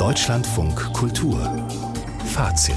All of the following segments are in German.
Deutschlandfunk Kultur Fazit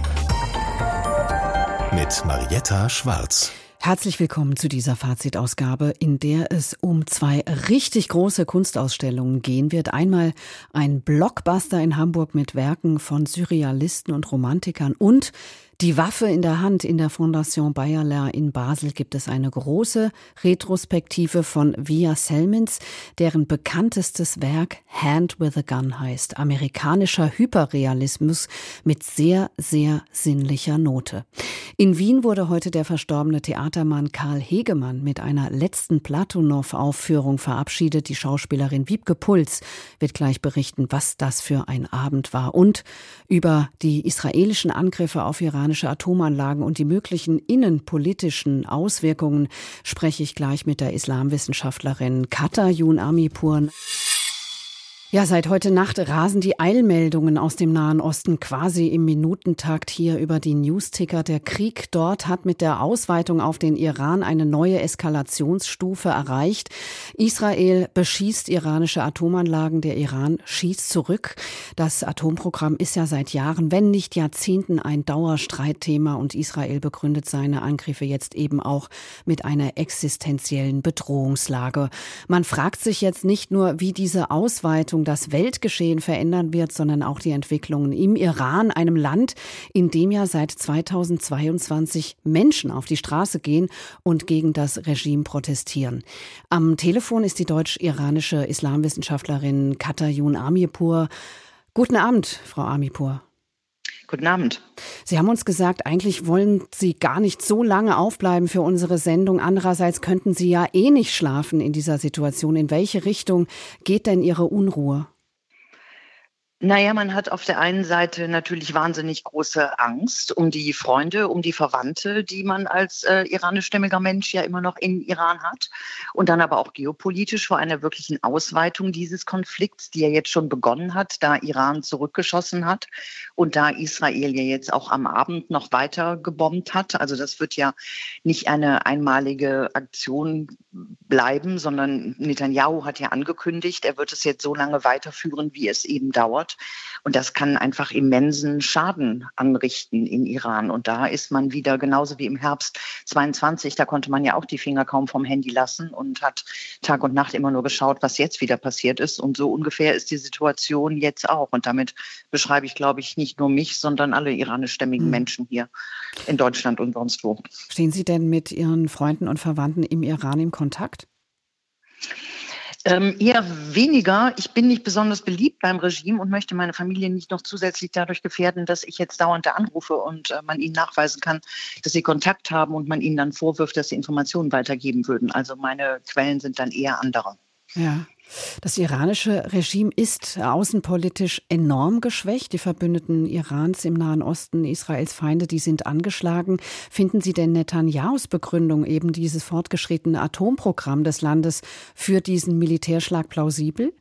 mit Marietta Schwarz. Herzlich willkommen zu dieser Fazitausgabe, in der es um zwei richtig große Kunstausstellungen gehen wird. Einmal ein Blockbuster in Hamburg mit Werken von Surrealisten und Romantikern und die Waffe in der Hand. In der Fondation Bayerler in Basel gibt es eine große Retrospektive von Via Selmins, deren bekanntestes Werk Hand with a Gun heißt. Amerikanischer Hyperrealismus mit sehr, sehr sinnlicher Note. In Wien wurde heute der verstorbene Theatermann Karl Hegemann mit einer letzten Platonow-Aufführung verabschiedet. Die Schauspielerin Wiebke Puls wird gleich berichten, was das für ein Abend war. Und über die israelischen Angriffe auf iranische Atomanlagen und die möglichen innenpolitischen Auswirkungen spreche ich gleich mit der Islamwissenschaftlerin Katayun Amipur. Ja, seit heute Nacht rasen die Eilmeldungen aus dem Nahen Osten quasi im Minutentakt hier über die Newsticker. Der Krieg dort hat mit der Ausweitung auf den Iran eine neue Eskalationsstufe erreicht. Israel beschießt iranische Atomanlagen, der Iran schießt zurück. Das Atomprogramm ist ja seit Jahren, wenn nicht Jahrzehnten, ein Dauerstreitthema und Israel begründet seine Angriffe jetzt eben auch mit einer existenziellen Bedrohungslage. Man fragt sich jetzt nicht nur, wie diese Ausweitung das Weltgeschehen verändern wird, sondern auch die Entwicklungen im Iran, einem Land, in dem ja seit 2022 Menschen auf die Straße gehen und gegen das Regime protestieren. Am Telefon ist die deutsch-iranische Islamwissenschaftlerin Katayun Amipur. Guten Abend, Frau Amipur. Guten Abend. Sie haben uns gesagt, eigentlich wollen Sie gar nicht so lange aufbleiben für unsere Sendung. Andererseits könnten Sie ja eh nicht schlafen in dieser Situation. In welche Richtung geht denn Ihre Unruhe? Naja, man hat auf der einen Seite natürlich wahnsinnig große Angst um die Freunde, um die Verwandte, die man als iranischstämmiger Mensch ja immer noch in Iran hat. Und dann aber auch geopolitisch vor einer wirklichen Ausweitung dieses Konflikts, die ja jetzt schon begonnen hat, da Iran zurückgeschossen hat und da Israel ja jetzt auch am Abend noch weiter gebombt hat. Also das wird ja nicht eine einmalige Aktion bleiben, sondern Netanyahu hat ja angekündigt, er wird es jetzt so lange weiterführen, wie es eben dauert. Und das kann einfach immensen Schaden anrichten in Iran. Und da ist man wieder, genauso wie im Herbst 22, da konnte man ja auch die Finger kaum vom Handy lassen und hat Tag und Nacht immer nur geschaut, was jetzt wieder passiert ist. Und so ungefähr ist die Situation jetzt auch. Und damit beschreibe ich, glaube ich, nicht nur mich, sondern alle iranischstämmigen Menschen hier in Deutschland und sonst wo. Stehen Sie denn mit Ihren Freunden und Verwandten im Iran in Kontakt? Eher weniger. Ich bin nicht besonders beliebt beim Regime und möchte meine Familie nicht noch zusätzlich dadurch gefährden, dass ich jetzt dauernd da anrufe und man ihnen nachweisen kann, dass sie Kontakt haben und man ihnen dann vorwirft, dass sie Informationen weitergeben würden. Also meine Quellen sind dann eher andere. Ja. Das iranische Regime ist außenpolitisch enorm geschwächt. Die Verbündeten Irans im Nahen Osten, Israels Feinde, die sind angeschlagen. Finden Sie denn Netanyahus Begründung, eben dieses fortgeschrittene Atomprogramm des Landes, für diesen Militärschlag plausibel?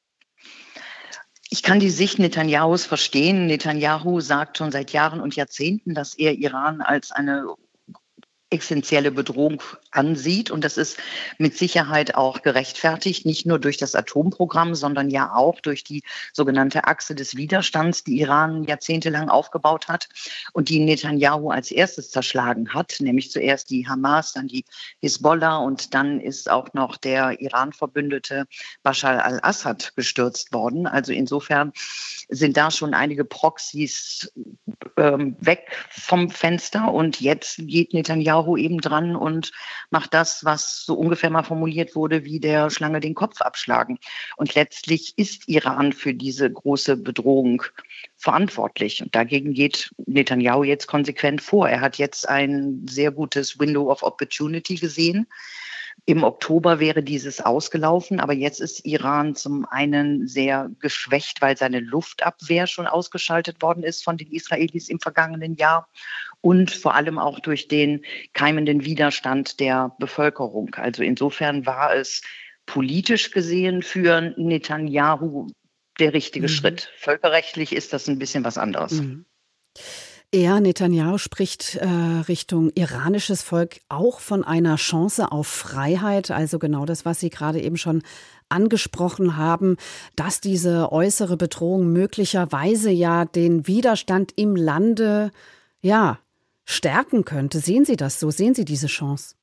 Ich kann die Sicht Netanyahus verstehen. Netanyahu sagt schon seit Jahren und Jahrzehnten, dass er Iran als eine essentielle Bedrohung ansieht. Und das ist mit Sicherheit auch gerechtfertigt, nicht nur durch das Atomprogramm, sondern ja auch durch die sogenannte Achse des Widerstands, die Iran jahrzehntelang aufgebaut hat und die Netanyahu als erstes zerschlagen hat, nämlich zuerst die Hamas, dann die Hisbollah und dann ist auch noch der Iran-Verbündete Bashar al-Assad gestürzt worden. Also insofern sind da schon einige Proxys weg vom Fenster und jetzt geht Netanyahu eben dran und macht das, was so ungefähr mal formuliert wurde, wie der Schlange den Kopf abschlagen. Und letztlich ist Iran für diese große Bedrohung verantwortlich. Und dagegen geht Netanyahu jetzt konsequent vor. Er hat jetzt ein sehr gutes Window of Opportunity gesehen. Im Oktober wäre dieses ausgelaufen, aber jetzt ist Iran zum einen sehr geschwächt, weil seine Luftabwehr schon ausgeschaltet worden ist von den Israelis im vergangenen Jahr und vor allem auch durch den keimenden Widerstand der Bevölkerung. Also insofern war es politisch gesehen für Netanyahu der richtige Schritt. Völkerrechtlich ist das ein bisschen was anderes. Netanyahu spricht Richtung iranisches Volk auch von einer Chance auf Freiheit, also genau das, was Sie gerade eben schon angesprochen haben, dass diese äußere Bedrohung möglicherweise ja den Widerstand im Lande, ja, stärken könnte. Sehen Sie das so? Sehen Sie diese Chance?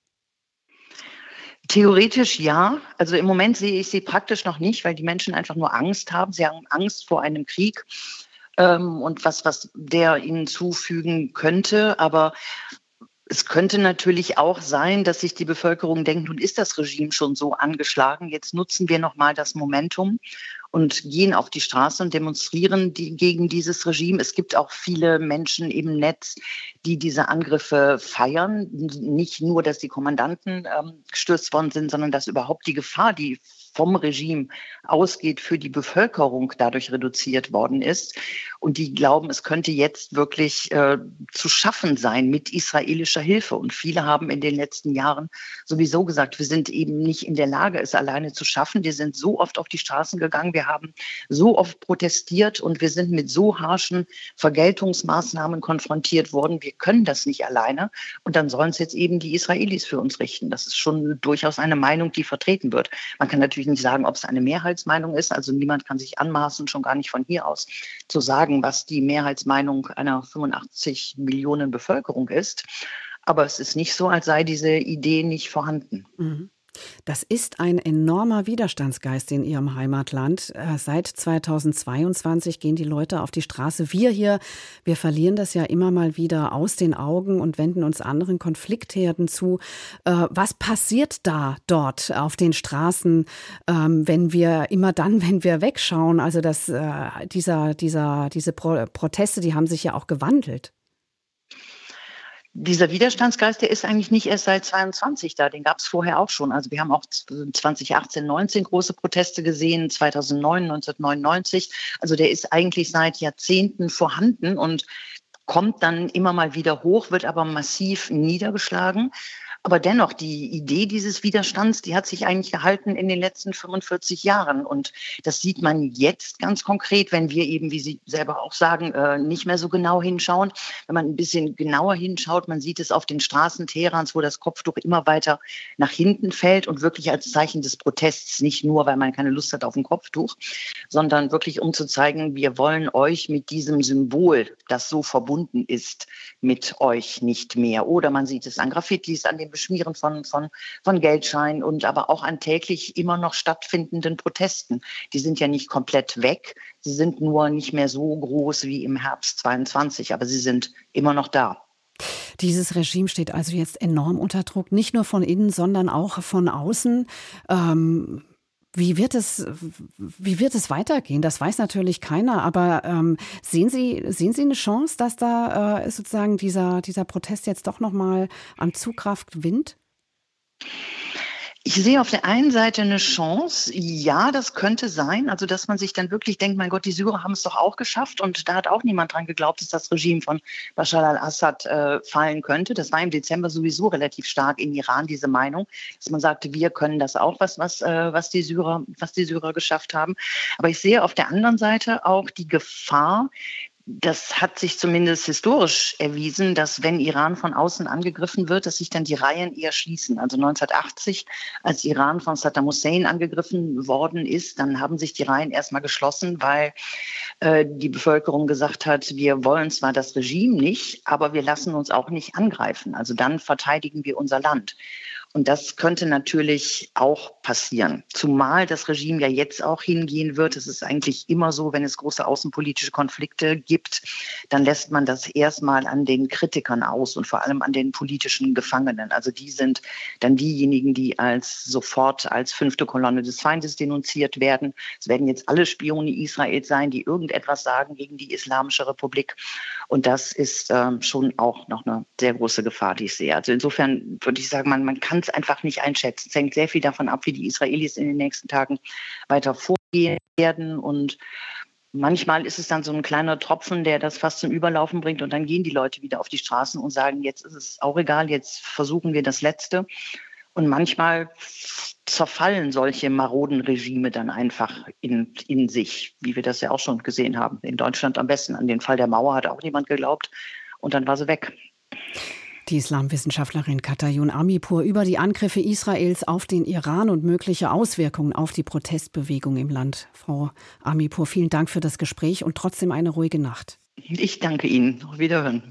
Theoretisch ja. Also im Moment sehe ich sie praktisch noch nicht, weil die Menschen einfach nur Angst haben. Sie haben Angst vor einem Krieg und was der ihnen zufügen könnte. Aber es könnte natürlich auch sein, dass sich die Bevölkerung denkt, nun ist das Regime schon so angeschlagen, jetzt nutzen wir nochmal das Momentum und gehen auf die Straße und demonstrieren gegen dieses Regime. Es gibt auch viele Menschen im Netz, die diese Angriffe feiern. Nicht nur, dass die Kommandanten gestürzt worden sind, sondern dass überhaupt die Gefahr, die vom Regime ausgeht, für die Bevölkerung dadurch reduziert worden ist. Und die glauben, es könnte jetzt wirklich zu schaffen sein mit israelischer Hilfe. Und viele haben in den letzten Jahren sowieso gesagt, wir sind eben nicht in der Lage, es alleine zu schaffen. Wir sind so oft auf die Straßen gegangen, wir haben so oft protestiert und wir sind mit so harschen Vergeltungsmaßnahmen konfrontiert worden. Wir können das nicht alleine. Und dann sollen es jetzt eben die Israelis für uns richten. Das ist schon durchaus eine Meinung, die vertreten wird. Man kann natürlich nicht sagen, ob es eine Mehrheitsmeinung ist. Also niemand kann sich anmaßen, schon gar nicht von hier aus, zu sagen, was die Mehrheitsmeinung einer 85 Millionen Bevölkerung ist. Aber es ist nicht so, als sei diese Idee nicht vorhanden. Mhm. Das ist ein enormer Widerstandsgeist in Ihrem Heimatland. Seit 2022 gehen die Leute auf die Straße. Wir verlieren das ja immer mal wieder aus den Augen und wenden uns anderen Konfliktherden zu. Was passiert dort auf den Straßen, wenn wir wegschauen? Also diese Proteste, die haben sich ja auch gewandelt. Dieser Widerstandsgeist, der ist eigentlich nicht erst seit 22 da, den gab es vorher auch schon. Also wir haben auch 2018, 19 große Proteste gesehen, 2009, 1999. Also der ist eigentlich seit Jahrzehnten vorhanden und kommt dann immer mal wieder hoch, wird aber massiv niedergeschlagen. Aber dennoch, die Idee dieses Widerstands, die hat sich eigentlich gehalten in den letzten 45 Jahren. Und das sieht man jetzt ganz konkret, wenn wir eben, wie Sie selber auch sagen, nicht mehr so genau hinschauen. Wenn man ein bisschen genauer hinschaut, man sieht es auf den Straßen Teherans, wo das Kopftuch immer weiter nach hinten fällt und wirklich als Zeichen des Protests, nicht nur, weil man keine Lust hat auf ein Kopftuch, sondern wirklich, um zu zeigen, wir wollen euch mit diesem Symbol, das so verbunden ist, mit euch nicht mehr. Oder man sieht es an Graffitis, an den Beschmieren von Geldscheinen und aber auch an täglich immer noch stattfindenden Protesten. Die sind ja nicht komplett weg. Sie sind nur nicht mehr so groß wie im Herbst 22, aber sie sind immer noch da. Dieses Regime steht also jetzt enorm unter Druck, nicht nur von innen, sondern auch von außen. Wie wird es weitergehen? Das weiß natürlich keiner, aber sehen Sie eine Chance, dass da sozusagen dieser Protest jetzt doch nochmal an Zugkraft gewinnt? Ich sehe auf der einen Seite eine Chance, ja, das könnte sein, also dass man sich dann wirklich denkt, mein Gott, die Syrer haben es doch auch geschafft und da hat auch niemand dran geglaubt, dass das Regime von Bashar al-Assad fallen könnte. Das war im Dezember sowieso relativ stark in Iran, diese Meinung, dass man sagte, wir können das auch, was die Syrer geschafft haben. Aber ich sehe auf der anderen Seite auch die Gefahr, das hat sich zumindest historisch erwiesen, dass wenn Iran von außen angegriffen wird, dass sich dann die Reihen eher schließen. Also 1980, als Iran von Saddam Hussein angegriffen worden ist, dann haben sich die Reihen erstmal geschlossen, weil die Bevölkerung gesagt hat, wir wollen zwar das Regime nicht, aber wir lassen uns auch nicht angreifen. Also dann verteidigen wir unser Land. Und das könnte natürlich auch passieren. Zumal das Regime ja jetzt auch hingehen wird. Es ist eigentlich immer so, wenn es große außenpolitische Konflikte gibt, dann lässt man das erstmal an den Kritikern aus und vor allem an den politischen Gefangenen. Also die sind dann diejenigen, die sofort als fünfte Kolonne des Feindes denunziert werden. Es werden jetzt alle Spione Israels sein, die irgendetwas sagen gegen die Islamische Republik. Und das ist schon auch noch eine sehr große Gefahr, die ich sehe. Also insofern würde ich sagen, man kann es einfach nicht einschätzen. Es hängt sehr viel davon ab, wie die Israelis in den nächsten Tagen weiter vorgehen werden. Und manchmal ist es dann so ein kleiner Tropfen, der das fast zum Überlaufen bringt. Und dann gehen die Leute wieder auf die Straßen und sagen, jetzt ist es auch egal, jetzt versuchen wir das Letzte. Und manchmal zerfallen solche maroden Regime dann einfach in sich, wie wir das ja auch schon gesehen haben. In Deutschland am besten. An den Fall der Mauer hat auch niemand geglaubt. Und dann war sie weg. Die Islamwissenschaftlerin Katayun Amipur über die Angriffe Israels auf den Iran und mögliche Auswirkungen auf die Protestbewegung im Land. Frau Amipur, vielen Dank für das Gespräch und trotzdem eine ruhige Nacht. Ich danke Ihnen. Auf Wiederhören.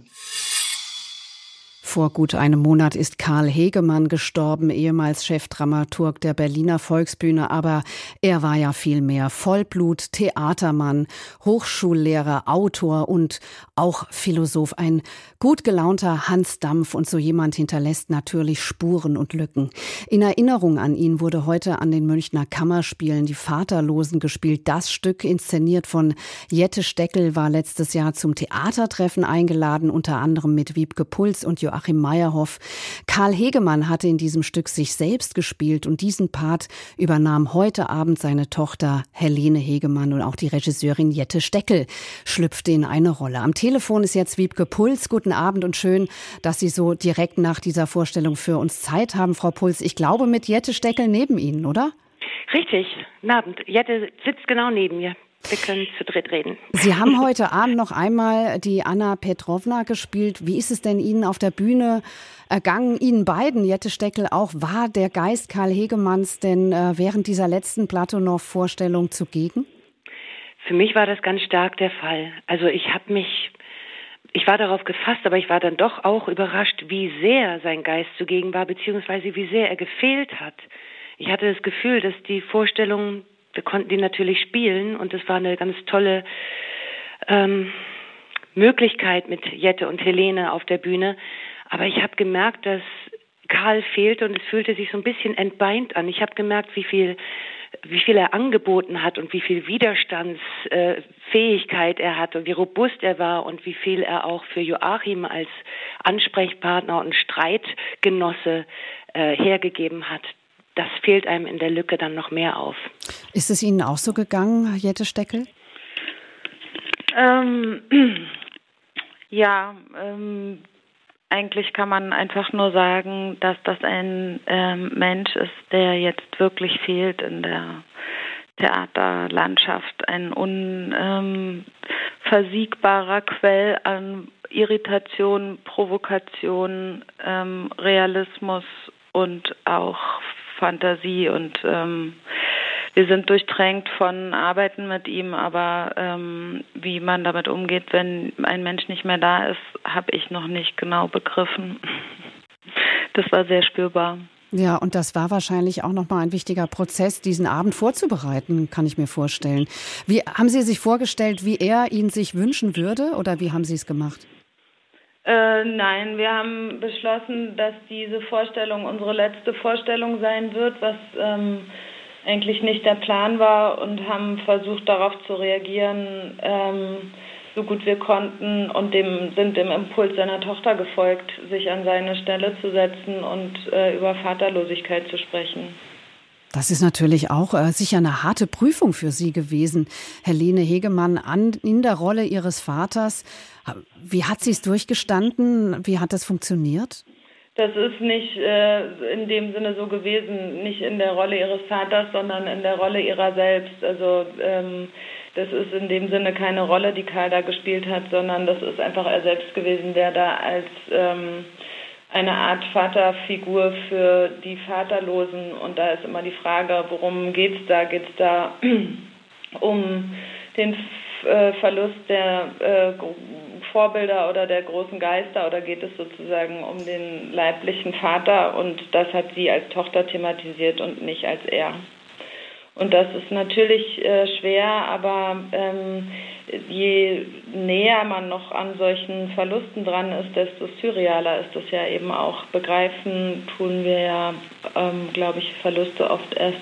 Vor gut einem Monat ist Karl Hegemann gestorben, ehemals Chefdramaturg der Berliner Volksbühne. Aber er war ja viel mehr. Vollblut, Theatermann, Hochschullehrer, Autor und auch Philosoph. Ein gut gelaunter Hans Dampf. Und so jemand hinterlässt natürlich Spuren und Lücken. In Erinnerung an ihn wurde heute an den Münchner Kammerspielen Die Vaterlosen gespielt. Das Stück, inszeniert von Jette Steckel, war letztes Jahr zum Theatertreffen eingeladen, unter anderem mit Wiebke Puls und Joachim Meyerhoff. Karl Hegemann hatte in diesem Stück sich selbst gespielt und diesen Part übernahm heute Abend seine Tochter Helene Hegemann, und auch die Regisseurin Jette Steckel schlüpfte in eine Rolle. Am Telefon ist jetzt Wiebke Puls. Guten Abend und schön, dass Sie so direkt nach dieser Vorstellung für uns Zeit haben, Frau Puls. Ich glaube, mit Jette Steckel neben Ihnen, oder? Richtig. Guten Abend. Jette sitzt genau neben mir. Wir können zu dritt reden. Sie haben heute Abend noch einmal die Anna Petrovna gespielt. Wie ist es denn Ihnen auf der Bühne ergangen? Ihnen beiden, Jette Steckel auch, war der Geist Karl Hegemanns denn während dieser letzten Platonow-Vorstellung zugegen? Für mich war das ganz stark der Fall. Also ich war darauf gefasst, aber ich war dann doch auch überrascht, wie sehr sein Geist zugegen war, beziehungsweise wie sehr er gefehlt hat. Ich hatte das Gefühl, dass die Vorstellung, wir konnten die natürlich spielen und es war eine ganz tolle Möglichkeit mit Jette und Helene auf der Bühne. Aber ich habe gemerkt, dass Karl fehlte und es fühlte sich so ein bisschen entbeint an. Ich habe gemerkt, wie viel er angeboten hat und wie viel Widerstandsfähigkeit er hatte und wie robust er war und wie viel er auch für Joachim als Ansprechpartner und Streitgenosse hergegeben hat. Das fehlt einem in der Lücke dann noch mehr auf. Ist es Ihnen auch so gegangen, Jette Steckel? Eigentlich kann man einfach nur sagen, dass das ein Mensch ist, der jetzt wirklich fehlt in der Theaterlandschaft. Ein unversiegbarer Quell an Irritation, Provokation, Realismus und auch Fantasie, und wir sind durchtränkt von Arbeiten mit ihm, aber wie man damit umgeht, wenn ein Mensch nicht mehr da ist, habe ich noch nicht genau begriffen. Das war sehr spürbar. Ja, und das war wahrscheinlich auch nochmal ein wichtiger Prozess, diesen Abend vorzubereiten, kann ich mir vorstellen. Wie haben Sie sich vorgestellt, wie er ihn sich wünschen würde, oder wie haben Sie es gemacht? Nein, wir haben beschlossen, dass diese Vorstellung unsere letzte Vorstellung sein wird, was eigentlich nicht der Plan war, und haben versucht, darauf zu reagieren, so gut wir konnten, und sind dem Impuls seiner Tochter gefolgt, sich an seine Stelle zu setzen und über Vaterlosigkeit zu sprechen. Das ist natürlich auch sicher eine harte Prüfung für Sie gewesen, Helene Hegemann, in der Rolle Ihres Vaters. Wie hat sie es durchgestanden? Wie hat das funktioniert? Das ist nicht in dem Sinne so gewesen, nicht in der Rolle ihres Vaters, sondern in der Rolle ihrer selbst. Also das ist in dem Sinne keine Rolle, die Karl da gespielt hat, sondern das ist einfach er selbst gewesen, der da als eine Art Vaterfigur für die Vaterlosen, und da ist immer die Frage, worum geht's da? Geht's da um den Verlust der Vorbilder oder der großen Geister, oder geht es sozusagen um den leiblichen Vater? Und das hat sie als Tochter thematisiert und nicht als er. Und das ist natürlich schwer, aber je näher man noch an solchen Verlusten dran ist, desto surrealer ist es ja eben auch. Begreifen tun wir ja, glaube ich, Verluste oft erst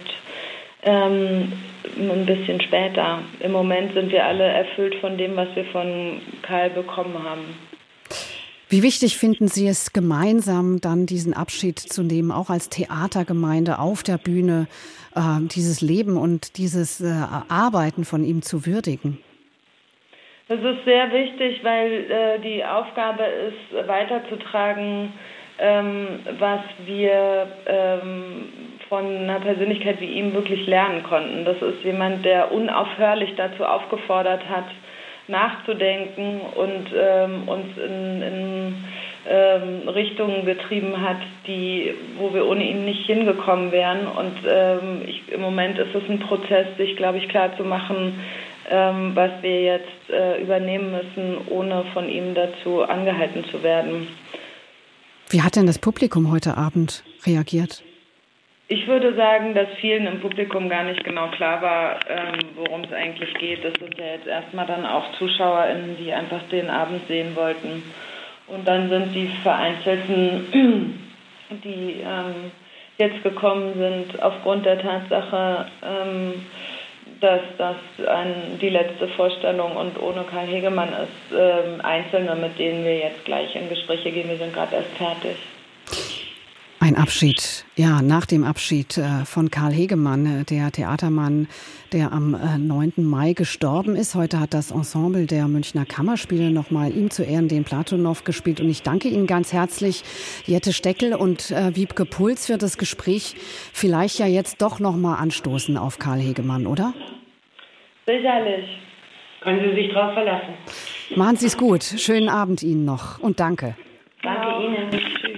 ein bisschen später. Im Moment sind wir alle erfüllt von dem, was wir von Karl bekommen haben. Wie wichtig finden Sie es, gemeinsam dann diesen Abschied zu nehmen, auch als Theatergemeinde auf der Bühne, dieses Leben und dieses Arbeiten von ihm zu würdigen? Das ist sehr wichtig, weil die Aufgabe ist, weiterzutragen, was wir von einer Persönlichkeit wie ihm wirklich lernen konnten. Das ist jemand, der unaufhörlich dazu aufgefordert hat, nachzudenken und uns in Richtungen getrieben hat, wo wir ohne ihn nicht hingekommen wären. Und im Moment ist es ein Prozess, sich, glaube ich, klar zu machen, was wir jetzt übernehmen müssen, ohne von ihm dazu angehalten zu werden. Wie hat denn das Publikum heute Abend reagiert? Ich würde sagen, dass vielen im Publikum gar nicht genau klar war, worum es eigentlich geht. Das sind ja jetzt erstmal dann auch ZuschauerInnen, die einfach den Abend sehen wollten. Und dann sind die Vereinzelten, die jetzt gekommen sind, aufgrund der Tatsache, dass das die letzte Vorstellung und ohne Karl Hegemann ist, Einzelne, mit denen wir jetzt gleich in Gespräche gehen. Wir sind gerade erst fertig. Ein Abschied, ja, nach dem Abschied von Karl Hegemann, der Theatermann, der am 9. Mai gestorben ist. Heute hat das Ensemble der Münchner Kammerspiele nochmal ihm zu Ehren den Platonow gespielt. Und ich danke Ihnen ganz herzlich, Jette Steckel und Wiebke Puls, für das Gespräch. Vielleicht ja jetzt doch nochmal anstoßen auf Karl Hegemann, oder? Sicherlich. Können Sie sich drauf verlassen. Machen Sie es gut. Schönen Abend Ihnen noch und danke. Danke Ihnen.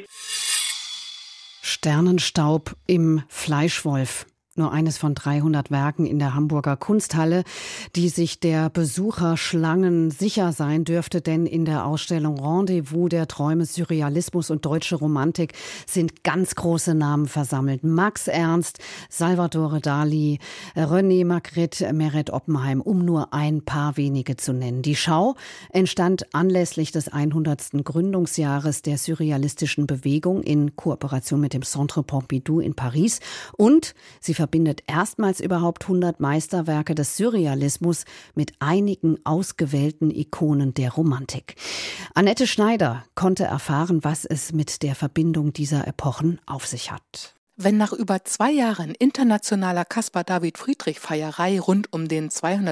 Sternenstaub im Fleischwolf. Nur eines von 300 Werken in der Hamburger Kunsthalle, die sich der Besucherschlangen sicher sein dürfte, denn in der Ausstellung Rendezvous der Träume, Surrealismus und deutsche Romantik sind ganz große Namen versammelt. Max Ernst, Salvatore Dali, René Magritte, Meret Oppenheim, um nur ein paar wenige zu nennen. Die Schau entstand anlässlich des 100. Gründungsjahres der surrealistischen Bewegung in Kooperation mit dem Centre Pompidou in Paris und sie verbindet erstmals überhaupt 100 Meisterwerke des Surrealismus mit einigen ausgewählten Ikonen der Romantik. Annette Schneider konnte erfahren, was es mit der Verbindung dieser Epochen auf sich hat. Wenn nach über 2 Jahren internationaler Caspar-David-Friedrich-Feierei rund um den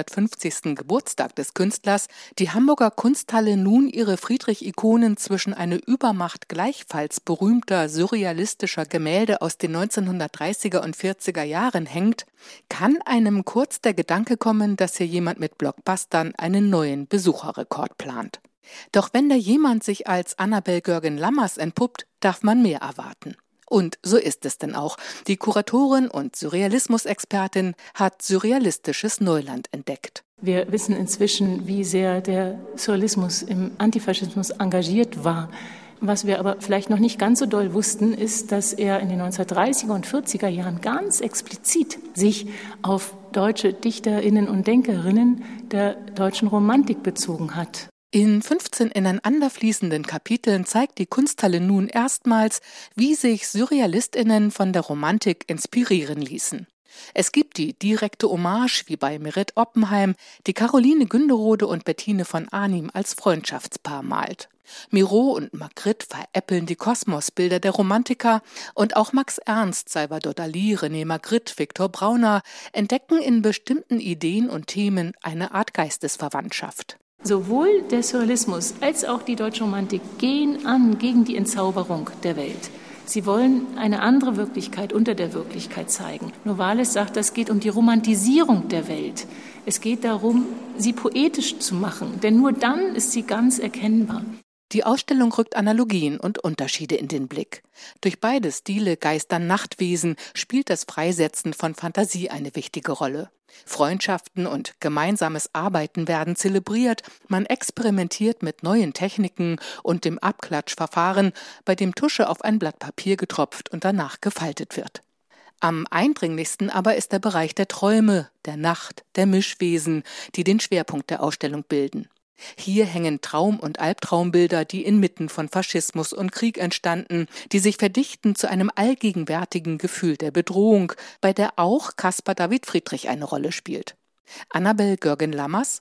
250. Geburtstag des Künstlers die Hamburger Kunsthalle nun ihre Friedrich-Ikonen zwischen eine Übermacht gleichfalls berühmter surrealistischer Gemälde aus den 1930er und 40er Jahren hängt, kann einem kurz der Gedanke kommen, dass hier jemand mit Blockbustern einen neuen Besucherrekord plant. Doch wenn da jemand sich als Annabel Görgen-Lammers entpuppt, darf man mehr erwarten. Und so ist es denn auch. Die Kuratorin und Surrealismus-Expertin hat surrealistisches Neuland entdeckt. Wir wissen inzwischen, wie sehr der Surrealismus im Antifaschismus engagiert war. Was wir aber vielleicht noch nicht ganz so doll wussten, ist, dass er in den 1930er und 40er Jahren ganz explizit sich auf deutsche DichterInnen und Denkerinnen der deutschen Romantik bezogen hat. In 15 ineinanderfließenden Kapiteln zeigt die Kunsthalle nun erstmals, wie sich SurrealistInnen von der Romantik inspirieren ließen. Es gibt die direkte Hommage, wie bei Meret Oppenheim, die Caroline Günderode und Bettine von Arnim als Freundschaftspaar malt. Miro und Magritte veräppeln die Kosmosbilder der Romantiker und auch Max Ernst, Salvador Dali, René Magritte, Viktor Brauner entdecken in bestimmten Ideen und Themen eine Art Geistesverwandtschaft. Sowohl der Surrealismus als auch die deutsche Romantik gehen an gegen die Entzauberung der Welt. Sie wollen eine andere Wirklichkeit unter der Wirklichkeit zeigen. Novalis sagt, es geht um die Romantisierung der Welt. Es geht darum, sie poetisch zu machen, denn nur dann ist sie ganz erkennbar. Die Ausstellung rückt Analogien und Unterschiede in den Blick. Durch beide Stile, geistern Nachtwesen, spielt das Freisetzen von Fantasie eine wichtige Rolle. Freundschaften und gemeinsames Arbeiten werden zelebriert, man experimentiert mit neuen Techniken und dem Abklatschverfahren, bei dem Tusche auf ein Blatt Papier getropft und danach gefaltet wird. Am eindringlichsten aber ist der Bereich der Träume, der Nacht, der Mischwesen, die den Schwerpunkt der Ausstellung bilden. Hier hängen Traum- und Albtraumbilder, die inmitten von Faschismus und Krieg entstanden, die sich verdichten zu einem allgegenwärtigen Gefühl der Bedrohung, bei der auch Caspar-David-Friedrich eine Rolle spielt. Annabel Görgen-Lammers: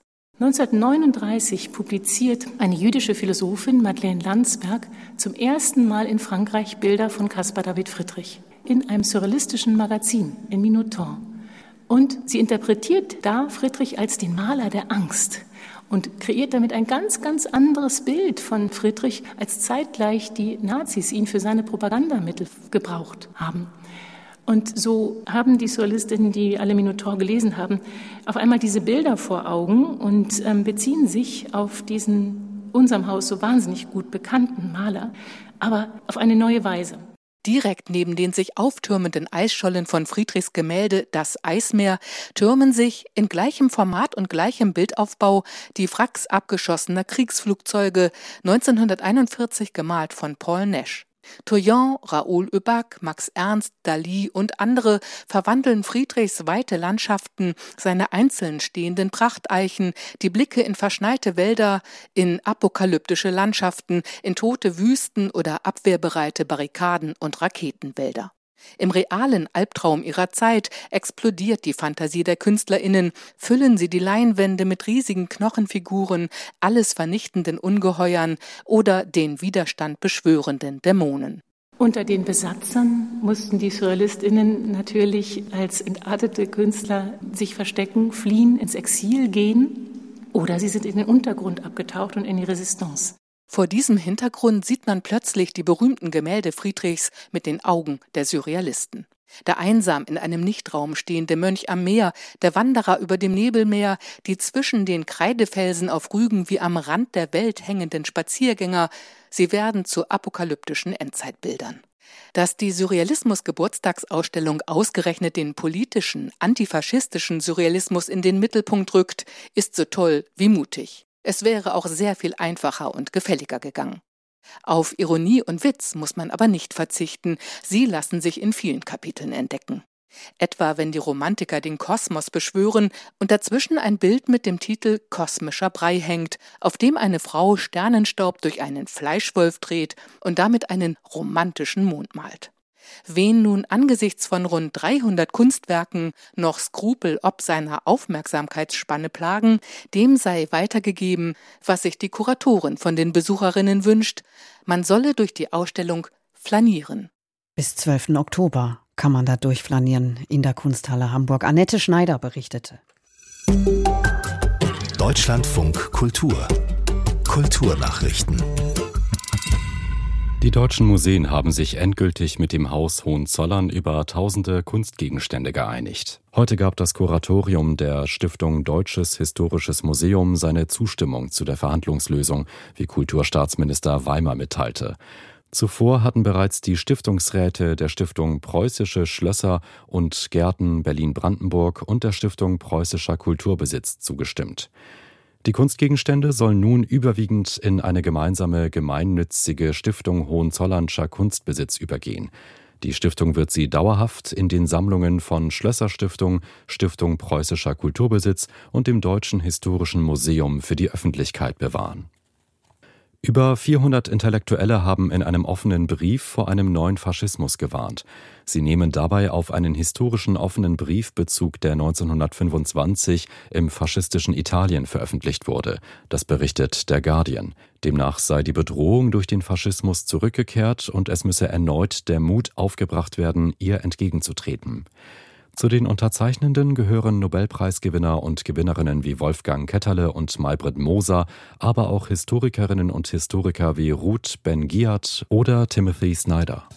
1939 publiziert eine jüdische Philosophin, Madeleine Landsberg, zum ersten Mal in Frankreich Bilder von Caspar-David-Friedrich in einem surrealistischen Magazin in Minuton. Und sie interpretiert da Friedrich als den Maler der Angst und kreiert damit ein ganz, ganz anderes Bild von Friedrich, als zeitgleich die Nazis ihn für seine Propagandamittel gebraucht haben. Und so haben die Surrealistinnen, die alle Minotaur gelesen haben, auf einmal diese Bilder vor Augen und beziehen sich auf diesen unserem Haus so wahnsinnig gut bekannten Maler, aber auf eine neue Weise. Direkt neben den sich auftürmenden Eisschollen von Friedrichs Gemälde Das Eismeer türmen sich in gleichem Format und gleichem Bildaufbau die Wracks abgeschossener Kriegsflugzeuge, 1941 gemalt von Paul Nash. Touillon, Raoul Hubac, Max Ernst, Dalí und andere verwandeln Friedrichs weite Landschaften, seine einzeln stehenden Prachteichen, die Blicke in verschneite Wälder, in apokalyptische Landschaften, in tote Wüsten oder abwehrbereite Barrikaden und Raketenwälder. Im realen Albtraum ihrer Zeit explodiert die Fantasie der KünstlerInnen, füllen sie die Leinwände mit riesigen Knochenfiguren, alles vernichtenden Ungeheuern oder den Widerstand beschwörenden Dämonen. Unter den Besatzern mussten die SurrealistInnen natürlich als entartete Künstler sich verstecken, fliehen, ins Exil gehen oder sie sind in den Untergrund abgetaucht und in die Resistance. Vor diesem Hintergrund sieht man plötzlich die berühmten Gemälde Friedrichs mit den Augen der Surrealisten. Der einsam in einem Nichtraum stehende Mönch am Meer, der Wanderer über dem Nebelmeer, die zwischen den Kreidefelsen auf Rügen wie am Rand der Welt hängenden Spaziergänger, sie werden zu apokalyptischen Endzeitbildern. Dass die Surrealismus-Geburtstagsausstellung ausgerechnet den politischen, antifaschistischen Surrealismus in den Mittelpunkt rückt, ist so toll wie mutig. Es wäre auch sehr viel einfacher und gefälliger gegangen. Auf Ironie und Witz muss man aber nicht verzichten. Sie lassen sich in vielen Kapiteln entdecken. Etwa wenn die Romantiker den Kosmos beschwören und dazwischen ein Bild mit dem Titel Kosmischer Brei hängt, auf dem eine Frau Sternenstaub durch einen Fleischwolf dreht und damit einen romantischen Mond malt. Wen nun angesichts von rund 300 Kunstwerken noch Skrupel ob seiner Aufmerksamkeitsspanne plagen, dem sei weitergegeben, was sich die Kuratorin von den Besucherinnen wünscht: Man solle durch die Ausstellung flanieren. Bis 12. Oktober kann man da durchflanieren in der Kunsthalle Hamburg. Annette Schneider berichtete. Deutschlandfunk Kultur. Kulturnachrichten. Die deutschen Museen haben sich endgültig mit dem Haus Hohenzollern über tausende Kunstgegenstände geeinigt. Heute gab das Kuratorium der Stiftung Deutsches Historisches Museum seine Zustimmung zu der Verhandlungslösung, wie Kulturstaatsminister Weimer mitteilte. Zuvor hatten bereits die Stiftungsräte der Stiftung Preußische Schlösser und Gärten Berlin-Brandenburg und der Stiftung Preußischer Kulturbesitz zugestimmt. Die Kunstgegenstände sollen nun überwiegend in eine gemeinsame gemeinnützige Stiftung Hohenzollernscher Kunstbesitz übergehen. Die Stiftung wird sie dauerhaft in den Sammlungen von Schlösserstiftung, Stiftung Preußischer Kulturbesitz und dem Deutschen Historischen Museum für die Öffentlichkeit bewahren. Über 400 Intellektuelle haben in einem offenen Brief vor einem neuen Faschismus gewarnt. Sie nehmen dabei auf einen historischen offenen Brief Bezug, der 1925 im faschistischen Italien veröffentlicht wurde. Das berichtet der Guardian. Demnach sei die Bedrohung durch den Faschismus zurückgekehrt und es müsse erneut der Mut aufgebracht werden, ihr entgegenzutreten. Zu den Unterzeichnenden gehören Nobelpreisgewinner und Gewinnerinnen wie Wolfgang Ketterle und Maybrit Moser, aber auch Historikerinnen und Historiker wie Ruth Ben-Ghiat oder Timothy Snyder.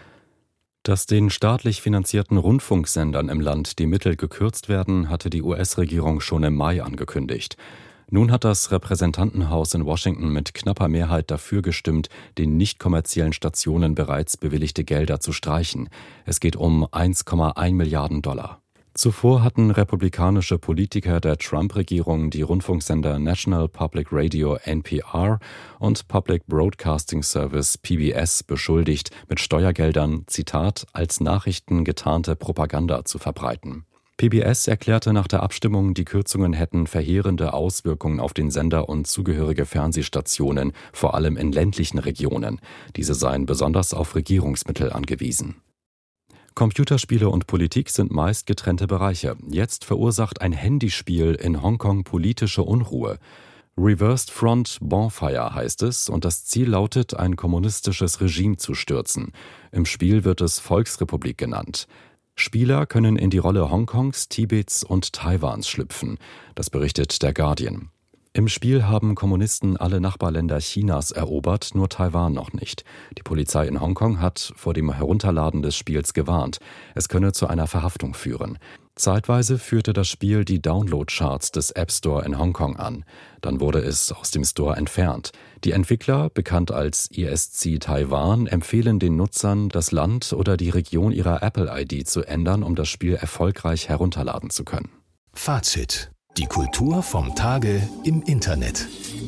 Dass den staatlich finanzierten Rundfunksendern im Land die Mittel gekürzt werden, hatte die US-Regierung schon im Mai angekündigt. Nun hat das Repräsentantenhaus in Washington mit knapper Mehrheit dafür gestimmt, den nicht kommerziellen Stationen bereits bewilligte Gelder zu streichen. Es geht um 1,1 Milliarden $. Zuvor hatten republikanische Politiker der Trump-Regierung die Rundfunksender National Public Radio (NPR) und Public Broadcasting Service (PBS) beschuldigt, mit Steuergeldern, Zitat, als Nachrichten getarnte Propaganda zu verbreiten. PBS erklärte nach der Abstimmung, die Kürzungen hätten verheerende Auswirkungen auf den Sender und zugehörige Fernsehstationen, vor allem in ländlichen Regionen. Diese seien besonders auf Regierungsmittel angewiesen. Computerspiele und Politik sind meist getrennte Bereiche. Jetzt verursacht ein Handyspiel in Hongkong politische Unruhe. Reversed Front Bonfire heißt es, und das Ziel lautet, ein kommunistisches Regime zu stürzen. Im Spiel wird es Volksrepublik genannt. Spieler können in die Rolle Hongkongs, Tibets und Taiwans schlüpfen. Das berichtet der Guardian. Im Spiel haben Kommunisten alle Nachbarländer Chinas erobert, nur Taiwan noch nicht. Die Polizei in Hongkong hat vor dem Herunterladen des Spiels gewarnt. Es könne zu einer Verhaftung führen. Zeitweise führte das Spiel die Download-Charts des App Store in Hongkong an. Dann wurde es aus dem Store entfernt. Die Entwickler, bekannt als ESC Taiwan, empfehlen den Nutzern, das Land oder die Region ihrer Apple-ID zu ändern, um das Spiel erfolgreich herunterladen zu können. Fazit: Die Kultur vom Tage im Internet.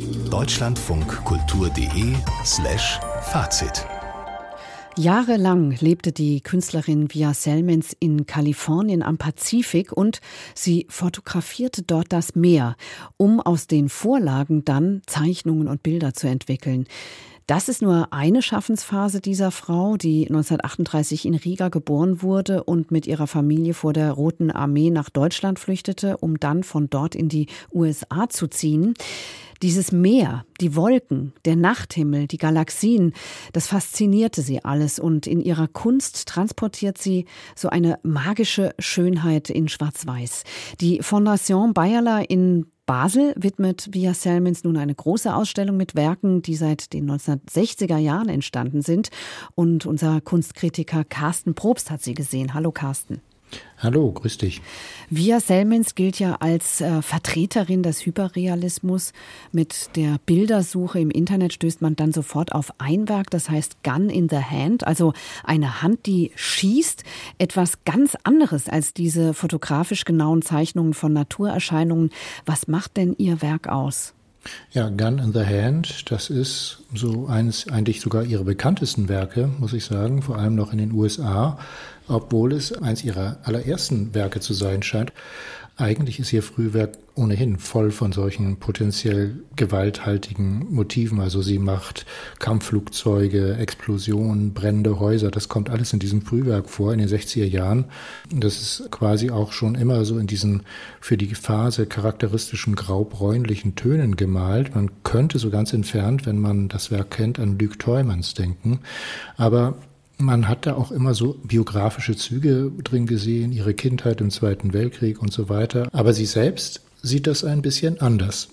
deutschlandfunkkultur.de/Fazit. Jahrelang lebte die Künstlerin Via Selmens in Kalifornien am Pazifik und sie fotografierte dort das Meer, um aus den Vorlagen dann Zeichnungen und Bilder zu entwickeln. Das ist nur eine Schaffensphase dieser Frau, die 1938 in Riga geboren wurde und mit ihrer Familie vor der Roten Armee nach Deutschland flüchtete, um dann von dort in die USA zu ziehen. Dieses Meer, die Wolken, der Nachthimmel, die Galaxien, das faszinierte sie alles und in ihrer Kunst transportiert sie so eine magische Schönheit in Schwarz-Weiß. Die Fondation Bayerler in Basel widmet Via Selmens nun eine große Ausstellung mit Werken, die seit den 1960er Jahren entstanden sind. Und unser Kunstkritiker Carsten Probst hat sie gesehen. Hallo Carsten. Hallo, grüß dich. Via Selmens gilt ja als Vertreterin des Hyperrealismus. Mit der Bildersuche im Internet stößt man dann sofort auf ein Werk, das heißt Gun in the Hand, also eine Hand, die schießt. Etwas ganz anderes als diese fotografisch genauen Zeichnungen von Naturerscheinungen. Was macht denn Ihr Werk aus? Ja, Gun in the Hand, das ist so eines, eigentlich sogar ihre bekanntesten Werke, muss ich sagen, vor allem noch in den USA, obwohl es eins ihrer allerersten Werke zu sein scheint. Eigentlich ist ihr Frühwerk ohnehin voll von solchen potenziell gewalthaltigen Motiven. Also sie macht Kampfflugzeuge, Explosionen, brennende Häuser. Das kommt alles in diesem Frühwerk vor in den 60er Jahren. Das ist quasi auch schon immer so in diesen für die Phase charakteristischen graubräunlichen Tönen gemalt. Man könnte so ganz entfernt, wenn man das Werk kennt, an Luc Tuymans denken. Aber man hat da auch immer so biografische Züge drin gesehen, ihre Kindheit im Zweiten Weltkrieg und so weiter. Aber sie selbst sieht das ein bisschen anders.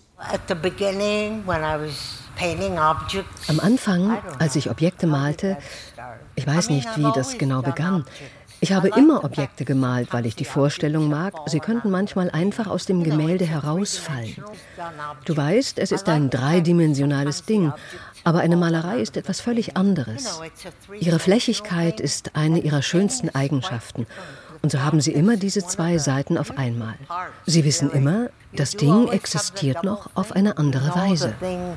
Am Anfang, als ich Objekte malte, ich weiß nicht, wie das genau begann. Ich habe immer Objekte gemalt, weil ich die Vorstellung mag, sie könnten manchmal einfach aus dem Gemälde herausfallen. Du weißt, es ist ein dreidimensionales Ding, aber eine Malerei ist etwas völlig anderes. Ihre Flächigkeit ist eine ihrer schönsten Eigenschaften. Und so haben sie immer diese zwei Seiten auf einmal. Sie wissen immer, das Ding existiert noch auf eine andere Weise.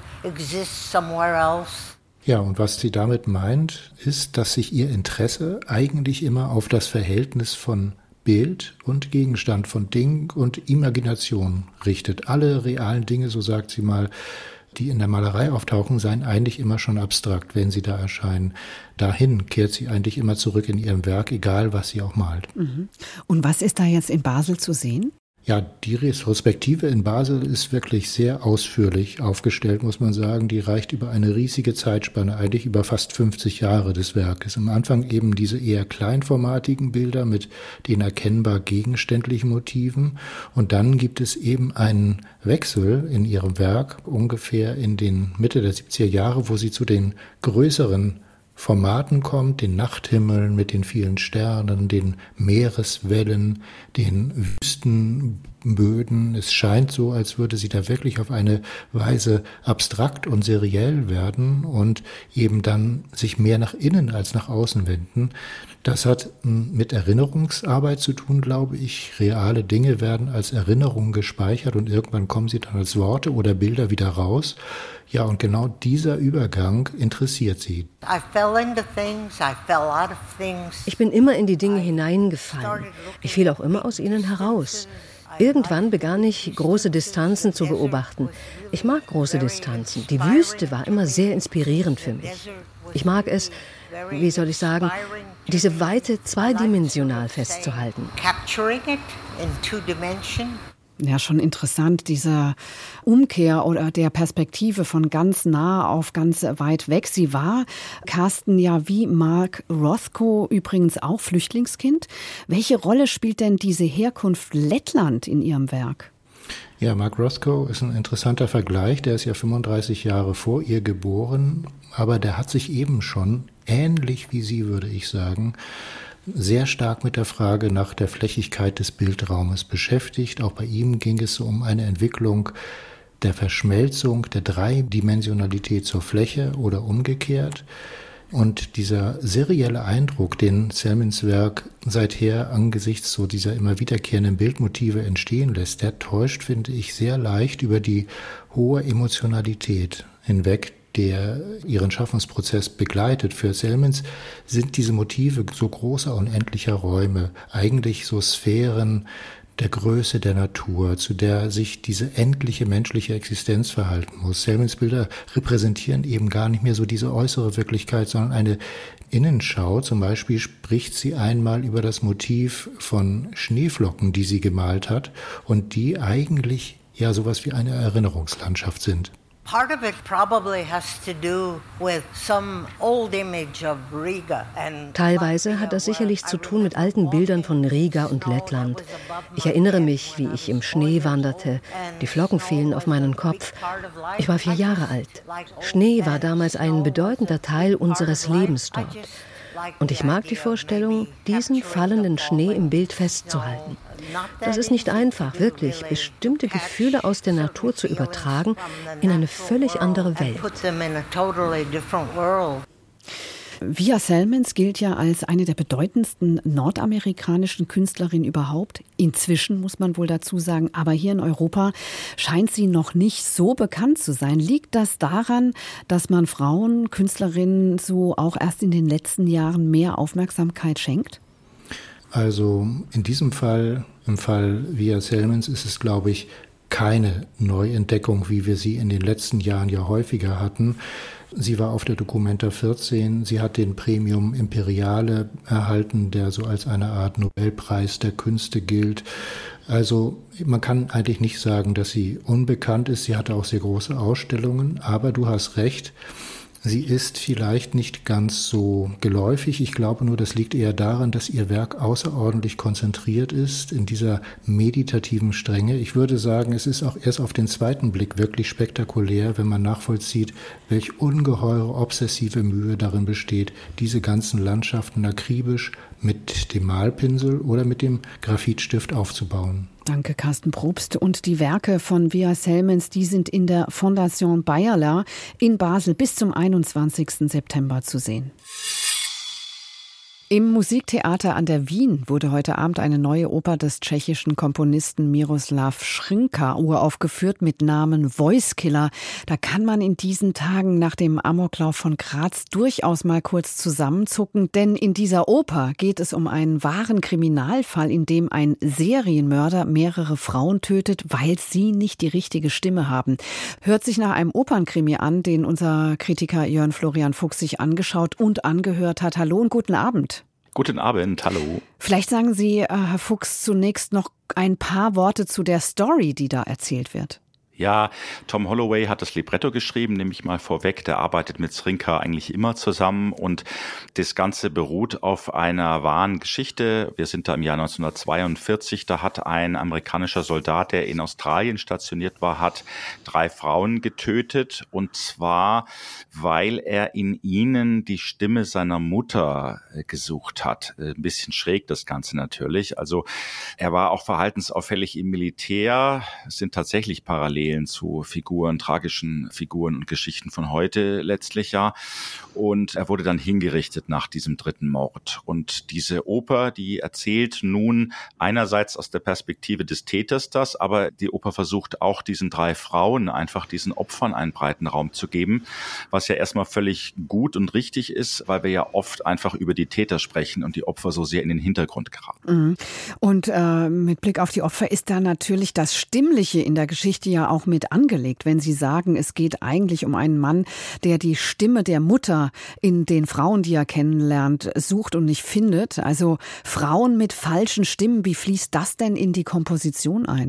Ja, und was sie damit meint, ist, dass sich ihr Interesse eigentlich immer auf das Verhältnis von Bild und Gegenstand, von Ding und Imagination richtet. Alle realen Dinge, so sagt sie mal, die in der Malerei auftauchen, seien eigentlich immer schon abstrakt, wenn sie da erscheinen. Dahin kehrt sie eigentlich immer zurück in ihrem Werk, egal was sie auch malt. Und was ist da jetzt in Basel zu sehen? Ja, die Retrospektive in Basel ist wirklich sehr ausführlich aufgestellt, muss man sagen. Die reicht über eine riesige Zeitspanne, eigentlich über fast 50 Jahre des Werkes. Am Anfang eben diese eher kleinformatigen Bilder mit den erkennbar gegenständlichen Motiven. Und dann gibt es eben einen Wechsel in ihrem Werk, ungefähr in den Mitte der 70er Jahre, wo sie zu den größeren Formaten kommt, den Nachthimmeln mit den vielen Sternen, den Meereswellen, den Wüstenböden. Es scheint so, als würde sie da wirklich auf eine Weise abstrakt und seriell werden und eben dann sich mehr nach innen als nach außen wenden. Das hat mit Erinnerungsarbeit zu tun, glaube ich. Reale Dinge werden als Erinnerungen gespeichert und irgendwann kommen sie dann als Worte oder Bilder wieder raus. Ja, und genau dieser Übergang interessiert sie. Ich bin immer in die Dinge hineingefallen. Ich fiel auch immer aus ihnen heraus. Irgendwann begann ich, große Distanzen zu beobachten. Ich mag große Distanzen. Die Wüste war immer sehr inspirierend für mich. Ich mag es, wie soll ich sagen, diese Weite zweidimensional festzuhalten. Ja, schon interessant, diese Umkehr oder der Perspektive von ganz nah auf ganz weit weg. Sie war, Carsten, ja wie Mark Rothko übrigens auch Flüchtlingskind. Welche Rolle spielt denn diese Herkunft Lettland in Ihrem Werk? Ja, Mark Rothko ist ein interessanter Vergleich. Der ist ja 35 Jahre vor ihr geboren, aber der hat sich eben schon, ähnlich wie Sie, würde ich sagen, sehr stark mit der Frage nach der Flächigkeit des Bildraumes beschäftigt. Auch bei ihm ging es so um eine Entwicklung der Verschmelzung der Dreidimensionalität zur Fläche oder umgekehrt. Und dieser serielle Eindruck, den Selmans Werk seither angesichts so dieser immer wiederkehrenden Bildmotive entstehen lässt, der täuscht, finde ich, sehr leicht über die hohe Emotionalität hinweg, der ihren Schaffensprozess begleitet. Für Selmans sind diese Motive so großer, unendlicher Räume, eigentlich so Sphären der Größe der Natur, zu der sich diese endliche menschliche Existenz verhalten muss. Selmans Bilder repräsentieren eben gar nicht mehr so diese äußere Wirklichkeit, sondern eine Innenschau. Zum Beispiel spricht sie einmal über das Motiv von Schneeflocken, die sie gemalt hat und die eigentlich ja sowas wie eine Erinnerungslandschaft sind. Part of it probably has to do with some old image of Riga. Teilweise hat das sicherlich zu tun mit alten Bildern von Riga und Lettland. Ich erinnere mich, wie ich im Schnee wanderte. Die Flocken fielen auf meinen Kopf. Ich war 4 Jahre alt. Schnee war damals ein bedeutender Teil unseres Lebens dort. Und ich mag die Vorstellung, diesen fallenden Schnee im Bild festzuhalten. Das ist nicht einfach, wirklich, bestimmte Gefühle aus der Natur zu übertragen in eine völlig andere Welt. Via Selmans gilt ja als eine der bedeutendsten nordamerikanischen Künstlerinnen überhaupt. Inzwischen muss man wohl dazu sagen, aber hier in Europa scheint sie noch nicht so bekannt zu sein. Liegt das daran, dass man Frauen, Künstlerinnen so auch erst in den letzten Jahren mehr Aufmerksamkeit schenkt? Also in diesem Fall, im Fall Via Selmans, ist es, glaube ich, keine Neuentdeckung, wie wir sie in den letzten Jahren ja häufiger hatten. Sie war auf der Documenta 14, sie hat den Premium Imperiale erhalten, der so als eine Art Nobelpreis der Künste gilt. Also man kann eigentlich nicht sagen, dass sie unbekannt ist. Sie hatte auch sehr große Ausstellungen, aber du hast recht, sie ist vielleicht nicht ganz so geläufig. Ich glaube nur, das liegt eher daran, dass ihr Werk außerordentlich konzentriert ist in dieser meditativen Strenge. Ich würde sagen, es ist auch erst auf den zweiten Blick wirklich spektakulär, wenn man nachvollzieht, welch ungeheure obsessive Mühe darin besteht, diese ganzen Landschaften akribisch mit dem Malpinsel oder mit dem Graphitstift aufzubauen. Danke, Carsten Probst. Und die Werke von Via Selmans, die sind in der Fondation Bayerler in Basel bis zum 21. September zu sehen. Im Musiktheater an der Wien wurde heute Abend eine neue Oper des tschechischen Komponisten Miroslav Šrinka uraufgeführt mit Namen Voice Killer. Da kann man in diesen Tagen nach dem Amoklauf von Graz durchaus mal kurz zusammenzucken, denn in dieser Oper geht es um einen wahren Kriminalfall, in dem ein Serienmörder mehrere Frauen tötet, weil sie nicht die richtige Stimme haben. Hört sich nach einem Opernkrimi an, den unser Kritiker Jörn Florian Fuchs sich angeschaut und angehört hat. Hallo und guten Abend. Guten Abend, hallo. Vielleicht sagen Sie, Herr Fuchs, zunächst noch ein paar Worte zu der Story, die da erzählt wird. Ja, Tom Holloway hat das Libretto geschrieben, nehme ich mal vorweg. Der arbeitet mit Šrinka eigentlich immer zusammen und das Ganze beruht auf einer wahren Geschichte. Wir sind da im Jahr 1942. Da hat ein amerikanischer Soldat, der in Australien stationiert war, hat 3 Frauen getötet und zwar, weil er in ihnen die Stimme seiner Mutter gesucht hat. Ein bisschen schräg das Ganze natürlich. Also er war auch verhaltensauffällig im Militär. Es sind tatsächlich Parallelen zu Figuren, tragischen Figuren und Geschichten von heute letztlich ja. Und er wurde dann hingerichtet nach diesem 3. Mord. Und diese Oper, die erzählt nun einerseits aus der Perspektive des Täters das, aber die Oper versucht auch diesen 3 Frauen einfach diesen Opfern einen breiten Raum zu geben, was ja erstmal völlig gut und richtig ist, weil wir ja oft einfach über die Täter sprechen und die Opfer so sehr in den Hintergrund geraten. Und mit Blick auf die Opfer ist da natürlich das Stimmliche in der Geschichte ja auch mit angelegt, wenn Sie sagen, es geht eigentlich um einen Mann, der die Stimme der Mutter in den Frauen, die er kennenlernt, sucht und nicht findet. Also Frauen mit falschen Stimmen, wie fließt das denn in die Komposition ein?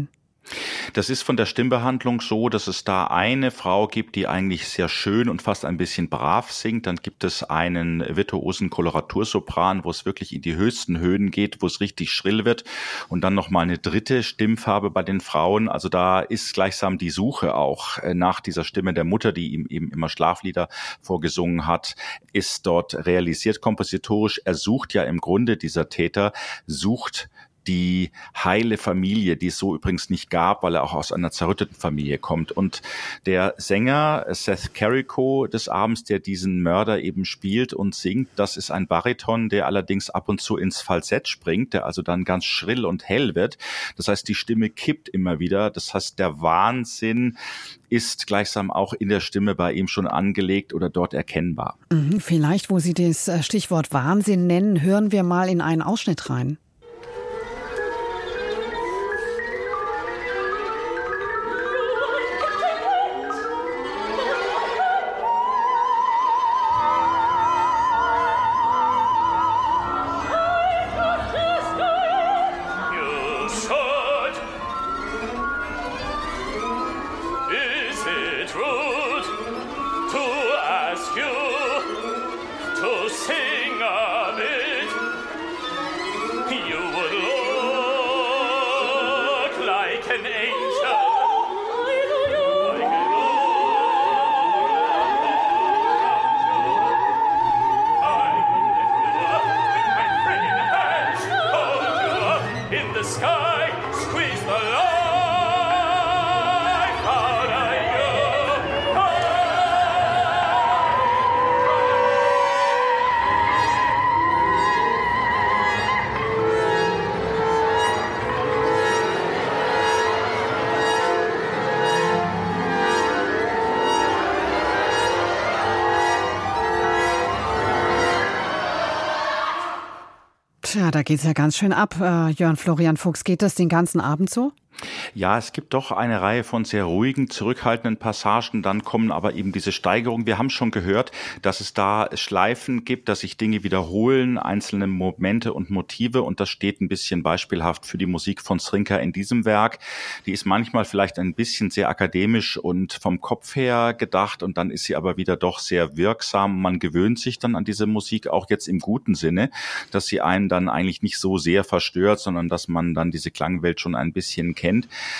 Das ist von der Stimmbehandlung so, dass es da eine Frau gibt, die eigentlich sehr schön und fast ein bisschen brav singt. Dann gibt es einen virtuosen Koloratursopran, wo es wirklich in die höchsten Höhen geht, wo es richtig schrill wird. Und dann nochmal eine dritte Stimmfarbe bei den Frauen. Also da ist gleichsam die Suche auch nach dieser Stimme der Mutter, die ihm eben immer Schlaflieder vorgesungen hat, ist dort realisiert kompositorisch. Er sucht ja im Grunde, dieser Täter, sucht die heile Familie, die es so übrigens nicht gab, weil er auch aus einer zerrütteten Familie kommt. Und der Sänger Seth Carrico des Abends, der diesen Mörder eben spielt und singt, das ist ein Bariton, der allerdings ab und zu ins Falsett springt, der also dann ganz schrill und hell wird. Das heißt, die Stimme kippt immer wieder. Das heißt, der Wahnsinn ist gleichsam auch in der Stimme bei ihm schon angelegt oder dort erkennbar. Vielleicht, wo Sie das Stichwort Wahnsinn nennen, hören wir mal in einen Ausschnitt rein. Tja, da geht's ja ganz schön ab. Jörn Florian Fuchs, geht das den ganzen Abend so? Ja, es gibt doch eine Reihe von sehr ruhigen, zurückhaltenden Passagen. Dann kommen aber eben diese Steigerungen. Wir haben schon gehört, dass es da Schleifen gibt, dass sich Dinge wiederholen, einzelne Momente und Motive. Und das steht ein bisschen beispielhaft für die Musik von Srinka in diesem Werk. Die ist manchmal vielleicht ein bisschen sehr akademisch und vom Kopf her gedacht. Und dann ist sie aber wieder doch sehr wirksam. Man gewöhnt sich dann an diese Musik auch jetzt im guten Sinne, dass sie einen dann eigentlich nicht so sehr verstört, sondern dass man dann diese Klangwelt schon ein bisschen kennt.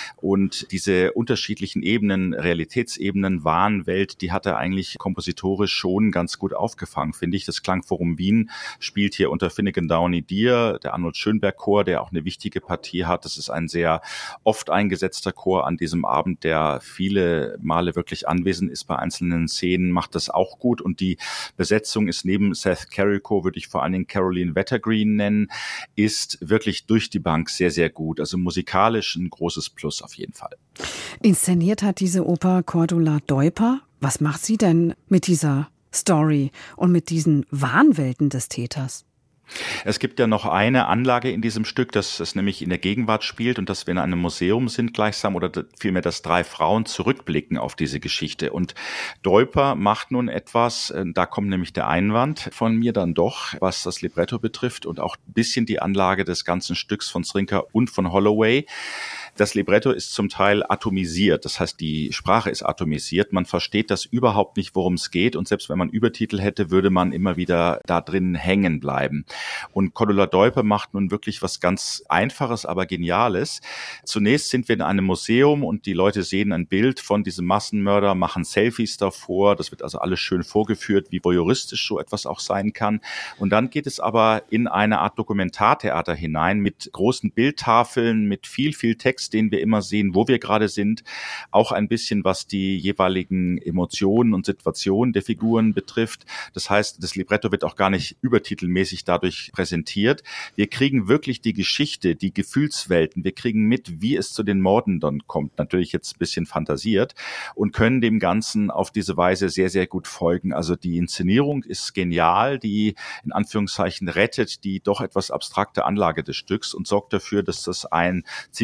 Und diese unterschiedlichen Ebenen, Realitätsebenen, Wahnwelt, die hat er eigentlich kompositorisch schon ganz gut aufgefangen, finde ich. Das Klangforum Wien spielt hier unter Finnegan Downey Dear, der Arnold Schönberg Chor, der auch eine wichtige Partie hat. Das ist ein sehr oft eingesetzter Chor an diesem Abend, der viele Male wirklich anwesend ist bei einzelnen Szenen, macht das auch gut. Und die Besetzung ist neben Seth Carrico, würde ich vor allen Dingen Caroline Wettergreen nennen, ist wirklich durch die Bank sehr, sehr gut. Also musikalisch ein großes Plus auf jeden Fall. Inszeniert hat diese Oper Cordula Deuper. Was macht sie denn mit dieser Story und mit diesen Wahnwelten des Täters? Es gibt ja noch eine Anlage in diesem Stück, das es nämlich in der Gegenwart spielt und dass wir in einem Museum sind gleichsam oder vielmehr, dass 3 Frauen zurückblicken auf diese Geschichte. Und Deuper macht nun etwas, da kommt nämlich der Einwand von mir dann doch, was das Libretto betrifft und auch ein bisschen die Anlage des ganzen Stücks von Srinka und von Holloway. Das Libretto ist zum Teil atomisiert, das heißt, die Sprache ist atomisiert. Man versteht das überhaupt nicht, worum es geht. Und selbst wenn man Übertitel hätte, würde man immer wieder da drin hängen bleiben. Und Cordula Deuper macht nun wirklich was ganz Einfaches, aber Geniales. Zunächst sind wir in einem Museum und die Leute sehen ein Bild von diesem Massenmörder, machen Selfies davor. Das wird also alles schön vorgeführt, wie voyeuristisch so etwas auch sein kann. Und dann geht es aber in eine Art Dokumentartheater hinein mit großen Bildtafeln, mit viel, viel Text, den wir immer sehen, wo wir gerade sind. Auch ein bisschen, was die jeweiligen Emotionen und Situationen der Figuren betrifft. Das heißt, das Libretto wird auch gar nicht übertitelmäßig dadurch präsentiert. Wir kriegen wirklich die Geschichte, die Gefühlswelten. Wir kriegen mit, wie es zu den Morden dann kommt. Natürlich jetzt ein bisschen fantasiert und können dem Ganzen auf diese Weise sehr, sehr gut folgen. Also die Inszenierung ist genial, die in Anführungszeichen rettet die doch etwas abstrakte Anlage des Stücks und sorgt dafür, dass das ein ziemlich ergreifendes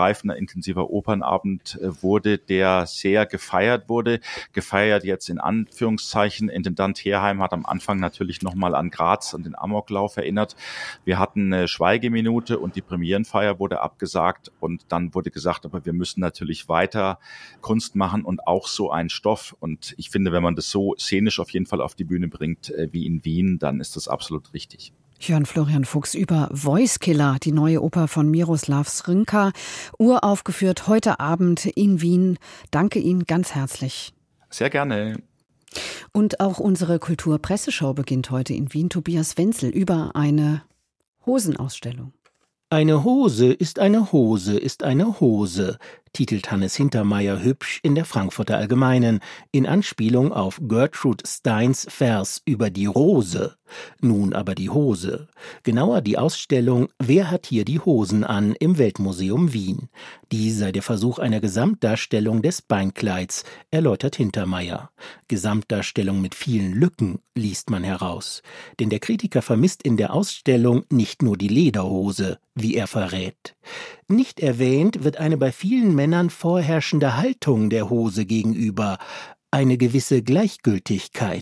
tiefgreifender, intensiver Opernabend wurde, der sehr gefeiert wurde. Gefeiert jetzt in Anführungszeichen. Intendant Herheim hat am Anfang natürlich nochmal an Graz und den Amoklauf erinnert. Wir hatten eine Schweigeminute und die Premierenfeier wurde abgesagt und dann wurde gesagt, aber wir müssen natürlich weiter Kunst machen und auch so einen Stoff. Und ich finde, wenn man das so szenisch auf jeden Fall auf die Bühne bringt wie in Wien, dann ist das absolut richtig. Jörn Florian Fuchs über Voice Killer, die neue Oper von Miroslav Srinka, uraufgeführt heute Abend in Wien. Danke Ihnen ganz herzlich. Sehr gerne. Und auch unsere Kulturpresseschau beginnt heute in Wien. Tobias Wenzel über eine Hosenausstellung. Eine Hose ist eine Hose ist eine Hose, titelt Hannes Hintermeier hübsch in der Frankfurter Allgemeinen, in Anspielung auf Gertrude Steins Vers über die Rose. Nun aber die Hose. Genauer die Ausstellung Wer hat hier die Hosen an im Weltmuseum Wien. Die sei der Versuch einer Gesamtdarstellung des Beinkleids, erläutert Hintermeier. Gesamtdarstellung mit vielen Lücken, liest man heraus. Denn der Kritiker vermisst in der Ausstellung nicht nur die Lederhose, wie er verrät. Nicht erwähnt wird eine bei vielen Männern vorherrschende Haltung der Hose gegenüber, eine gewisse Gleichgültigkeit.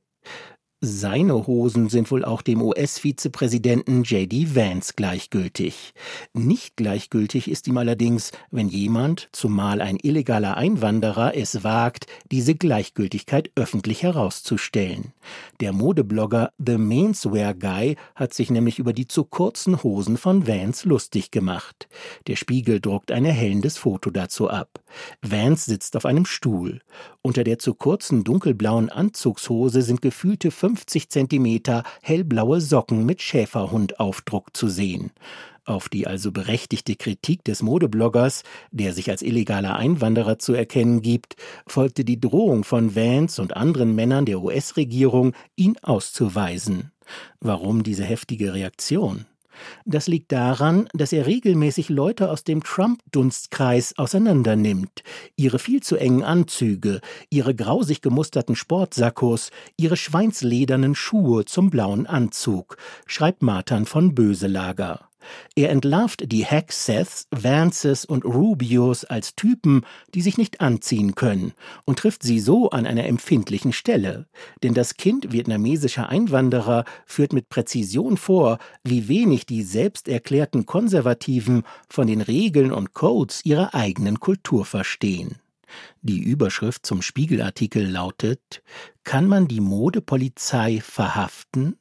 Seine Hosen sind wohl auch dem US-Vizepräsidenten J.D. Vance gleichgültig. Nicht gleichgültig ist ihm allerdings, wenn jemand, zumal ein illegaler Einwanderer, es wagt, diese Gleichgültigkeit öffentlich herauszustellen. Der Modeblogger The Menswear Guy hat sich nämlich über die zu kurzen Hosen von Vance lustig gemacht. Der Spiegel druckt ein erhellendes Foto dazu ab. Vance sitzt auf einem Stuhl. Unter der zu kurzen dunkelblauen Anzugshose sind gefühlte 50 Zentimeter hellblaue Socken mit Schäferhundaufdruck zu sehen. Auf die also berechtigte Kritik des Modebloggers, der sich als illegaler Einwanderer zu erkennen gibt, folgte die Drohung von Vance und anderen Männern der US-Regierung, ihn auszuweisen. Warum diese heftige Reaktion? Das liegt daran, dass er regelmäßig Leute aus dem Trump-Dunstkreis auseinandernimmt. Ihre viel zu engen Anzüge, ihre grausig gemusterten Sportsakkos, ihre schweinsledernen Schuhe zum blauen Anzug, schreibt Martin von Böselager. Er entlarvt die Hegseths, Vances und Rubios als Typen, die sich nicht anziehen können, und trifft sie so an einer empfindlichen Stelle. Denn das Kind vietnamesischer Einwanderer führt mit Präzision vor, wie wenig die selbsterklärten Konservativen von den Regeln und Codes ihrer eigenen Kultur verstehen. Die Überschrift zum Spiegelartikel lautet: Kann man die Modepolizei verhaften?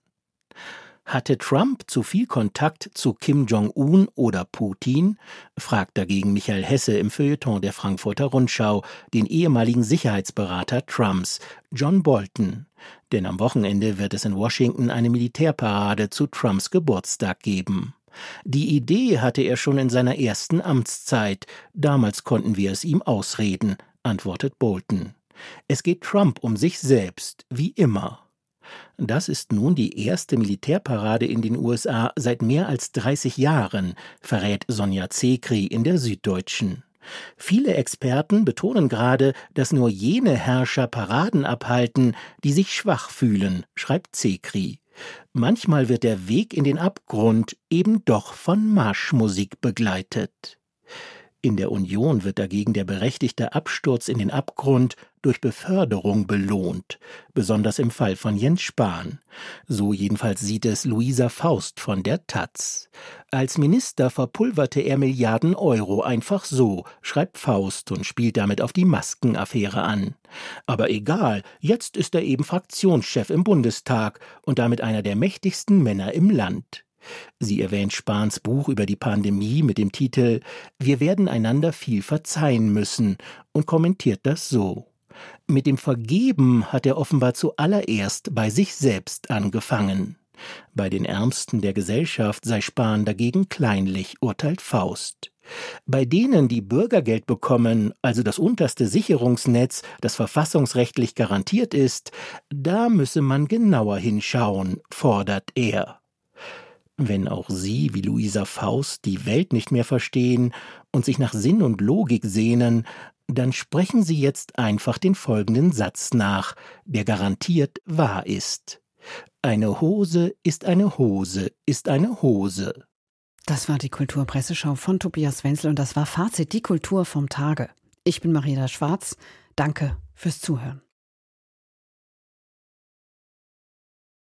Hatte Trump zu viel Kontakt zu Kim Jong-un oder Putin? Fragt dagegen Michael Hesse im Feuilleton der Frankfurter Rundschau den ehemaligen Sicherheitsberater Trumps, John Bolton. Denn am Wochenende wird es in Washington eine Militärparade zu Trumps Geburtstag geben. Die Idee hatte er schon in seiner ersten Amtszeit. Damals konnten wir es ihm ausreden, antwortet Bolton. Es geht Trump um sich selbst, wie immer. Das ist nun die erste Militärparade in den USA seit mehr als 30 Jahren, verrät Sonja Zekri in der Süddeutschen. Viele Experten betonen gerade, dass nur jene Herrscher Paraden abhalten, die sich schwach fühlen, schreibt Zekri. Manchmal wird der Weg in den Abgrund eben doch von Marschmusik begleitet. In der Union wird dagegen der berechtigte Absturz in den Abgrund durch Beförderung belohnt, besonders im Fall von Jens Spahn. So jedenfalls sieht es Luisa Faust von der taz. Als Minister verpulverte er Milliarden Euro einfach so, schreibt Faust und spielt damit auf die Maskenaffäre an. Aber egal, jetzt ist er eben Fraktionschef im Bundestag und damit einer der mächtigsten Männer im Land. Sie erwähnt Spahns Buch über die Pandemie mit dem Titel »Wir werden einander viel verzeihen müssen« und kommentiert das so: Mit dem Vergeben hat er offenbar zuallererst bei sich selbst angefangen. Bei den Ärmsten der Gesellschaft sei Spahn dagegen kleinlich, urteilt Faust. Bei denen, die Bürgergeld bekommen, also das unterste Sicherungsnetz, das verfassungsrechtlich garantiert ist, da müsse man genauer hinschauen, fordert er. Wenn auch Sie, wie Luisa Faust, die Welt nicht mehr verstehen und sich nach Sinn und Logik sehnen, dann sprechen Sie jetzt einfach den folgenden Satz nach, der garantiert wahr ist. Eine Hose ist eine Hose ist eine Hose. Das war die Kulturpresseschau von Tobias Wenzel und das war Fazit, die Kultur vom Tage. Ich bin Mariela Schwarz. Danke fürs Zuhören.